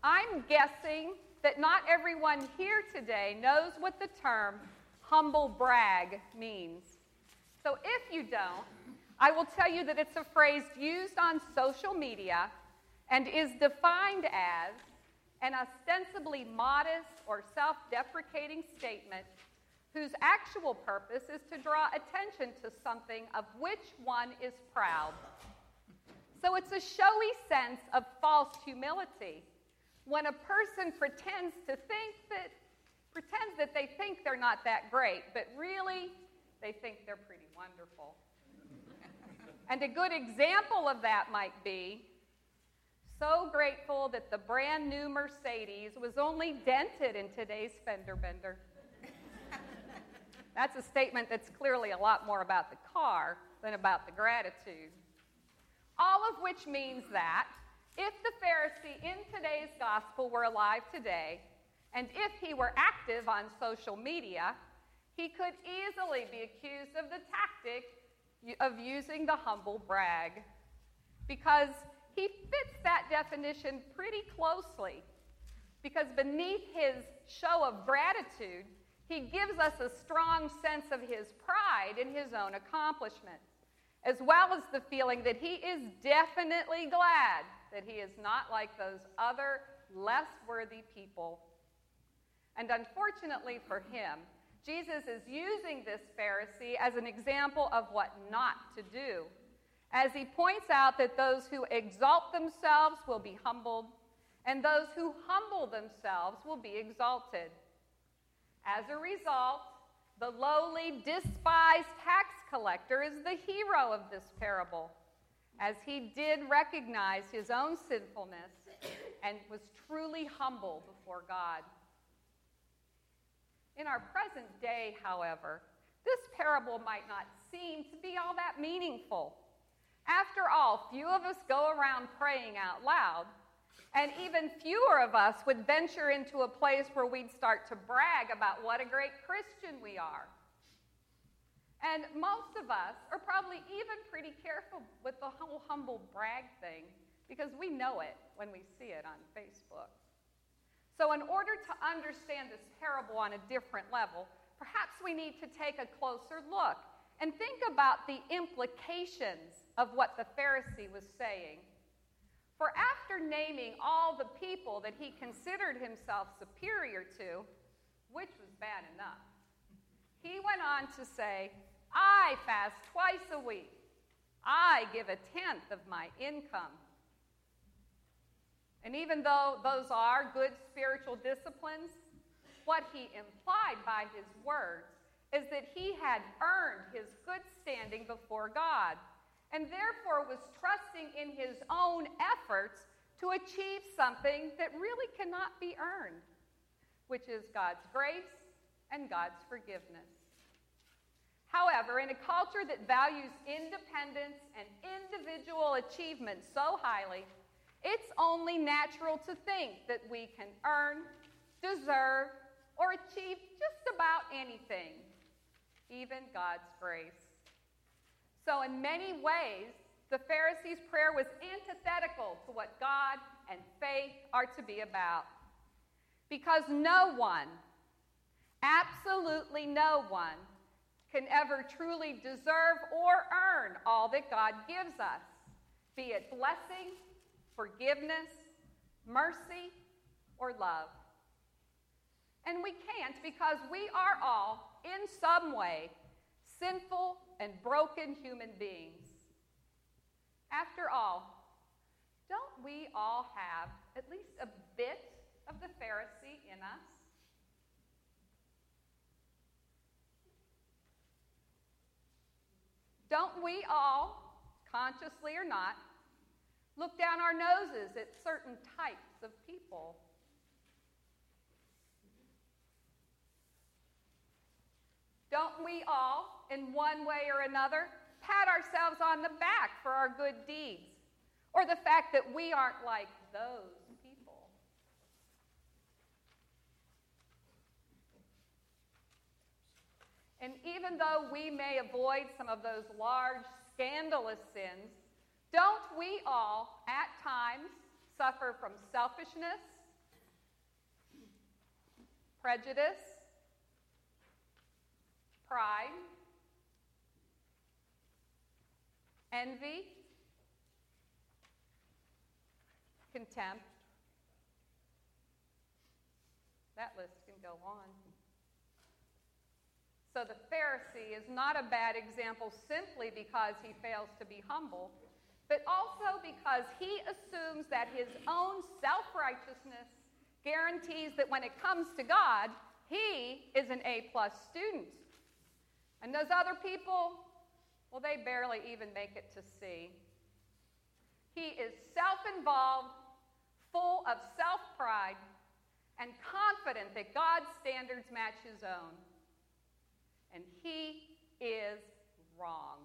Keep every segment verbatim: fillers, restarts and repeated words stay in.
I'm guessing that not everyone here today knows what the term humble brag means. So if you don't, I will tell you that it's a phrase used on social media and is defined as an ostensibly modest or self-deprecating statement whose actual purpose is to draw attention to something of which one is proud. So it's a showy sense of false humility when a person pretends to think that, pretends that they think they're not that great, but really they think they're pretty wonderful. And a good example of that might be, so grateful that the brand new Mercedes was only dented in today's fender bender. That's a statement that's clearly a lot more about the car than about the gratitude. All of which means that if the Pharisee in today's gospel were alive today, and if he were active on social media, he could easily be accused of the tactic of using the humble brag, because he fits that definition pretty closely. Because beneath his show of gratitude, he gives us a strong sense of his pride in his own accomplishments, as well as the feeling that he is definitely glad that he is not like those other less worthy people. And unfortunately for him, Jesus is using this Pharisee as an example of what not to do, as he points out that those who exalt themselves will be humbled, and those who humble themselves will be exalted. As a result, the lowly, despised tax collector is the hero of this parable, as he did recognize his own sinfulness and was truly humble before God. In our present day, however, this parable might not seem to be all that meaningful. After all, few of us go around praying out loud, and even fewer of us would venture into a place where we'd start to brag about what a great Christian we are. And most of us are probably even pretty careful with the whole humble brag thing, because we know it when we see it on Facebook. So in order to understand this parable on a different level, perhaps we need to take a closer look and think about the implications of what the Pharisee was saying. For after naming all the people that he considered himself superior to, which was bad enough, he went on to say, I fast twice a week. I give a tenth of my income. And even though those are good spiritual disciplines, what he implied by his words is that he had earned his good standing before God, and therefore was trusting in his own efforts to achieve something that really cannot be earned, which is God's grace and God's forgiveness. However, in a culture that values independence and individual achievement so highly, it's only natural to think that we can earn, deserve, or achieve just about anything, even God's grace. So in many ways, the Pharisees' prayer was antithetical to what God and faith are to be about. Because no one, absolutely no one, can ever truly deserve or earn all that God gives us, be it blessing, forgiveness, mercy, or love. And we can't, because we are all, in some way, sinful and broken human beings. After all, don't we all have at least a bit of the Pharisee in us? Don't we all, consciously or not, look down our noses at certain types of people? Don't we all, in one way or another, pat ourselves on the back for our good deeds, or the fact that we aren't like those people? And even though we may avoid some of those large, scandalous sins, don't we all, at times, suffer from selfishness prejudice, pride, envy, contempt. That list can go on. So the Pharisee is not a bad example simply because he fails to be humble, but also because he assumes that his own self-righteousness guarantees that when it comes to God, he is an A-plus student. And those other people, well, they barely even make it to C. He is self-involved, full of self-pride, and confident that God's standards match his own. And he is wrong.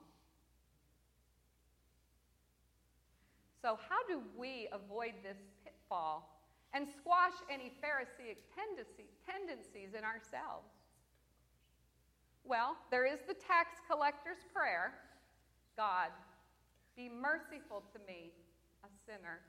So how do we avoid this pitfall and squash any Pharisaic tendency, tendencies in ourselves? Well, there is the tax collector's prayer. God, be merciful to me, a sinner.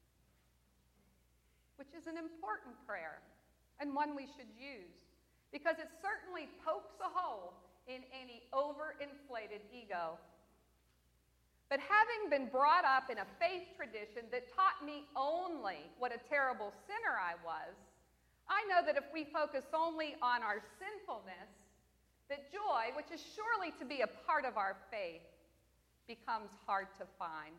Which is an important prayer and one we should use because it certainly pokes a hole in any overinflated ego. But having been brought up in a faith tradition that taught me only what a terrible sinner I was, I know that if we focus only on our sinfulness, that joy, which is surely to be a part of our faith, becomes hard to find.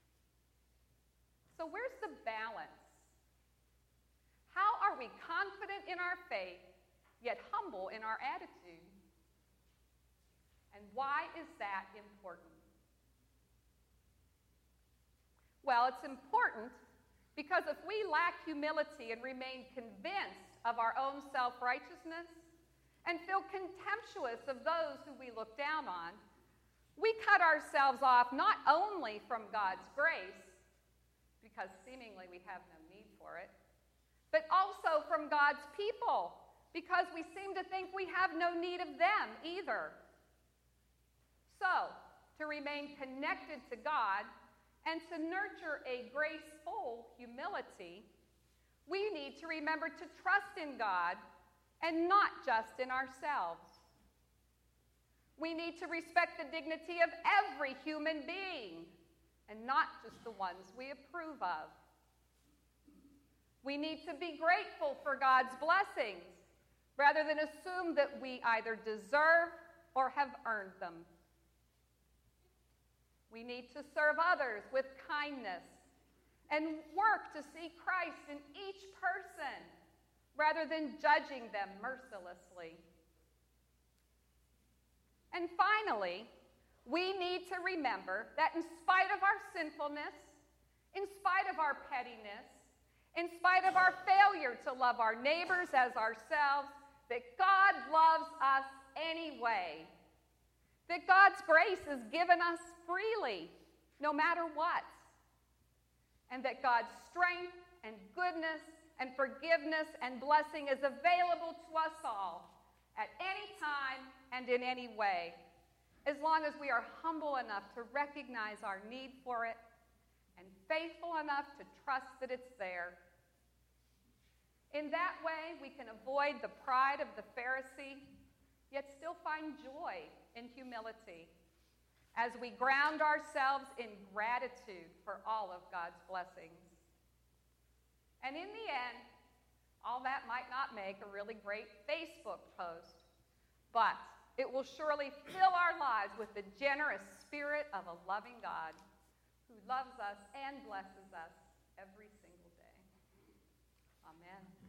So where's the balance? How are we confident in our faith, yet humble in our attitude? And why is that important? Well, it's important because if we lack humility and remain convinced of our own self-righteousness and feel contemptuous of those who we look down on, we cut ourselves off not only from God's grace, because seemingly we have no need for it, but also from God's people, because we seem to think we have no need of them either. So, to remain connected to God and to nurture a graceful humility, we need to remember to trust in God and not just in ourselves. We need to respect the dignity of every human being and not just the ones we approve of. We need to be grateful for God's blessings rather than assume that we either deserve or have earned them. We need to serve others with kindness and work to see Christ in each person rather than judging them mercilessly. And finally, we need to remember that in spite of our sinfulness, in spite of our pettiness, in spite of our failure to love our neighbors as ourselves, that God loves us anyway. That God's grace is given us freely, no matter what. And that God's strength and goodness and forgiveness and blessing is available to us all at any time and in any way, as long as we are humble enough to recognize our need for it and faithful enough to trust that it's there. In that way, we can avoid the pride of the Pharisee, yet still find joy in humility as we ground ourselves in gratitude for all of God's blessings. And in the end, all that might not make a really great Facebook post, but it will surely fill our lives with the generous spirit of a loving God who loves us and blesses us every single day. Amen.